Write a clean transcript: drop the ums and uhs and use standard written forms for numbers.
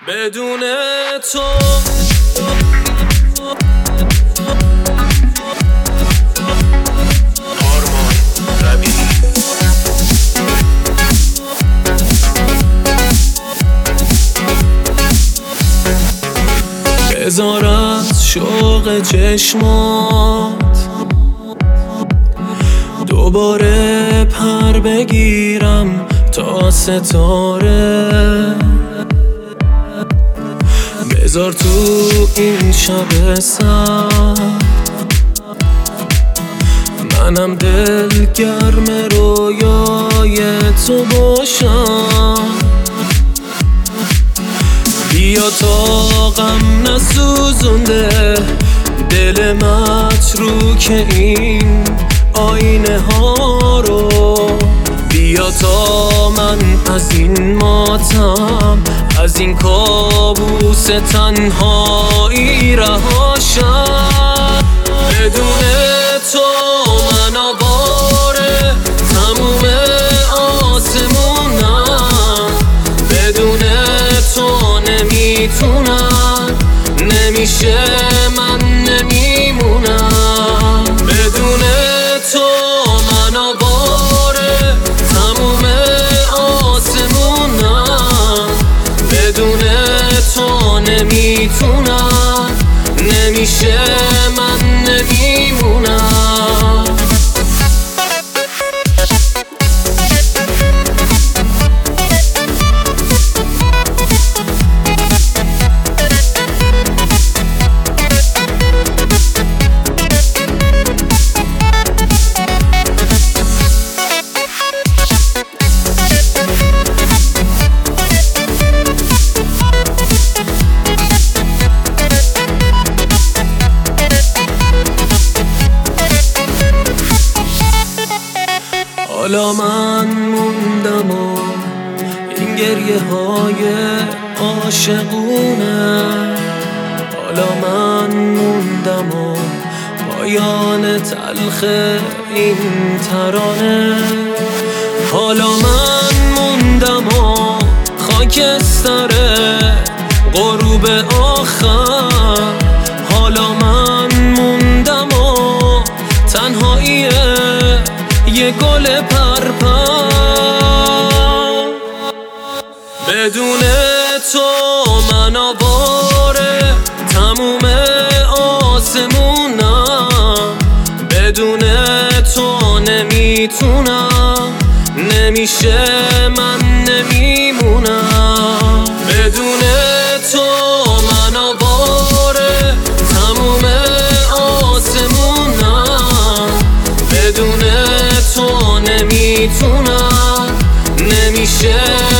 بدون تو آرمان ربیعی. بذار از شوق چشمات دوباره پر بگیرم تا ستاره. بذار تو این شب سرد منم دلگرم رویای تو باشم. بیا تا غم نسوزونده دل متروک این آینه ها رو. بیا تا من از این ماتم، از این کابوس تنهایی رهاشم. بدون تو من آواره تموم آسمونم. بدون تو نمیتونم، نمیشه، من نمیمونم. بدون تو من آواره تموم آسمونم. بدون تو نمیتونم، نمیشه، من نمیمونم. حالا من موندم و این گریه های عاشقونه. حالا من موندم و پایان تلخ این ترانه. حالا من موندم و خاکستر غروب آخر. حالا من موندم و تنهایی یه گل پرپر. بدون تو من آواره تموم آسمونم. بدون تو نمیتونم، نمیشه، من نمیمونم. بدون تو من آواره تموم آسمونم. بدون تو نمیتونم، نمیشه.